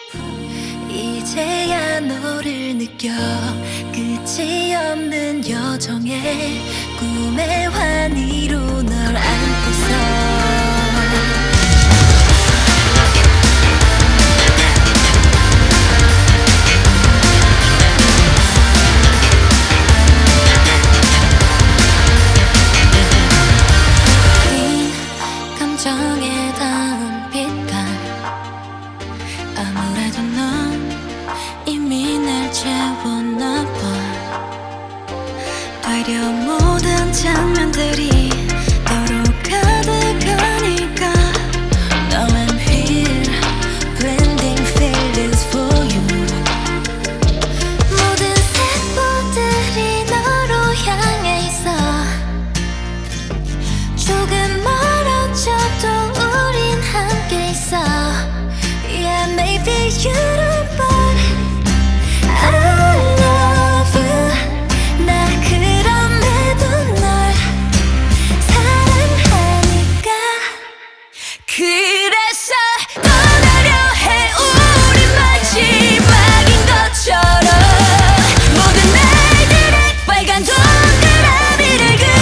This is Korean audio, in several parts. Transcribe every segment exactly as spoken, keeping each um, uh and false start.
이제야 너를 느껴 끝이 없는 여정에 꿈의 환희로 널 안고서 감정에 닿은 빛감 아무래도 넌 이미 날 채웠나봐 되려 모든 장면들이 너로 가득하니까 Now I'm here blending feelings for you 모든 색보들이 너로 향해 있어 조금 멀어져도 우린 함께 있어 Yeah maybe you don't but I love you 나 그럼에도 널 사랑하니까 그래서 떠나려 해 우리 마지막인 것처럼 모든 날들의 빨간 동그라미를 그려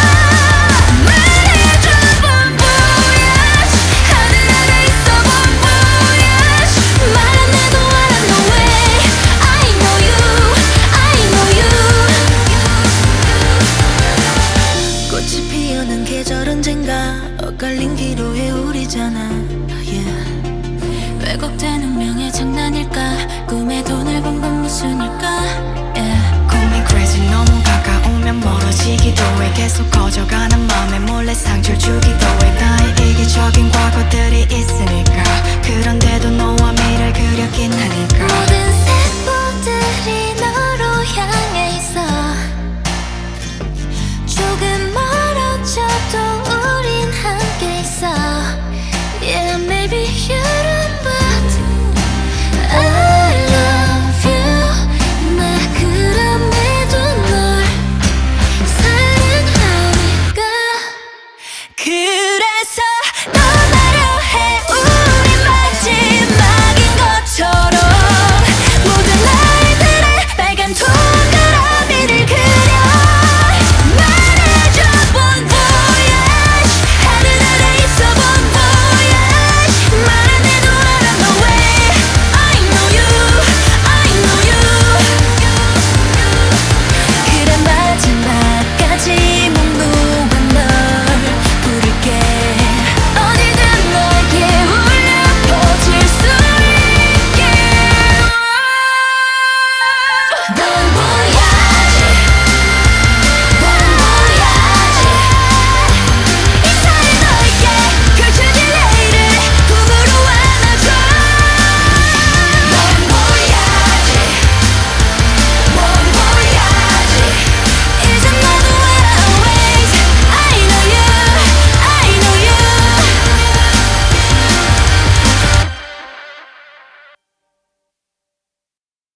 말해줘 bonvoyage 하늘 아래 있어 bonvoyage 말 안 해도 알아 no way I know you I know you 꽃이 피어난 계절 언젠가 엇갈린 기로에 우리잖아 yeah. 왜곡된 운명의 장난일까 꿈에 돈을 본 건 무슨 일까 yeah. Call me crazy 너무 가까우면 멀어지기도 해 계속 커져가는 마음에 몰래 상처를 주기도 해 나의 이기적인 과거들이 있으니까 그런데도 너와 미래를 그렸긴 하니까 모든 색보들이 너로 향해 있어 조금 멀어져도 우린 함께 있어 Yeah maybe you